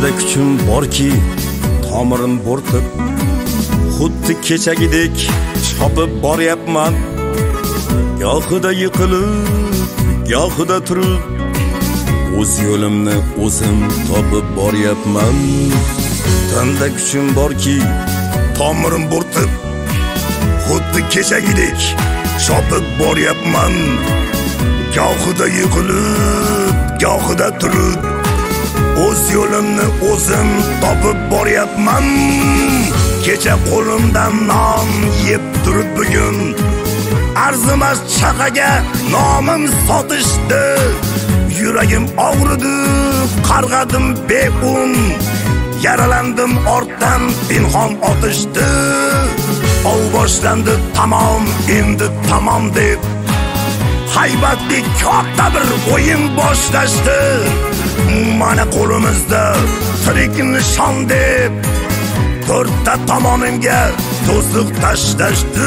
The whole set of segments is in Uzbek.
tanda kuchim borki, tomirim bo'rtib, xuddi kechagidek chopib boryapman. Gohida yiqilib, gohida turib, o'z yo'limni o'zim topib boryapman. Tanda kuchim borki, tomirim bo'rtib, xuddi kechagidek chopib boryapman. Gohida yiqilib, gohida turib, o'z yo'limni o'zim topib boryapman. Kecha qo'limdan non yeb turib bugun arzimas chaqaga nomim sotishdi. Yuragim og'ridi, qarg'adim beun, yaralandim ortdan pinhon otishdi. Ov boshlandi tamom, endi tamom deb haybatli katta bir o'yin boshlashdi. Mana qo'limizda tirik nishon deb to'rtta tomonimga to'siq tashlashdi.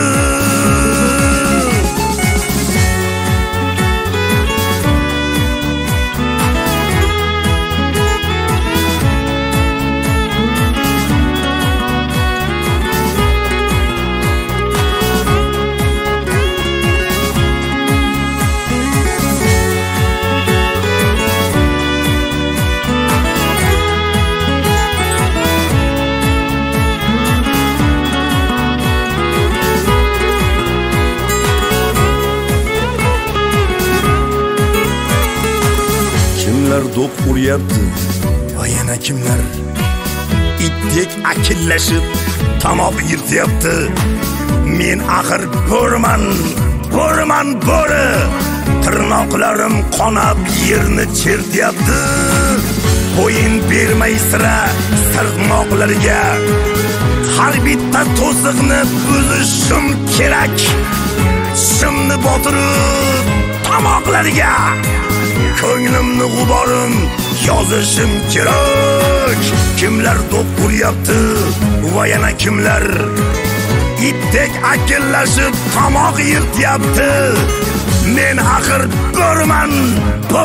Kimlar do'q uryapti va yana kimlar itdek akillashib tomoq yirtyapti. Men axir bo'riman, bo'ri. Tirnoqlarim qonab yerni chertyapti. Bo'yin bermay sira sirtmoqlarga har bitta to'siqni buzishim kerak. Shimni botirib tomoqlarga ko'nglimni g'uborim yozishim kerak. Kimlar do'q uryapti va yana kimlar itdek akillashib tomoq yirtyapti. Men axir bo'riman,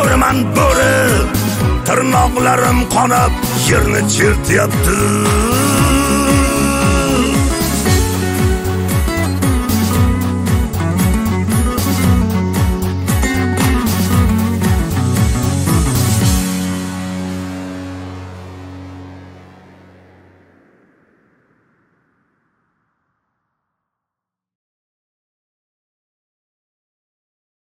bo'ri. Tirnoqlarim qonab yerni chertyapti.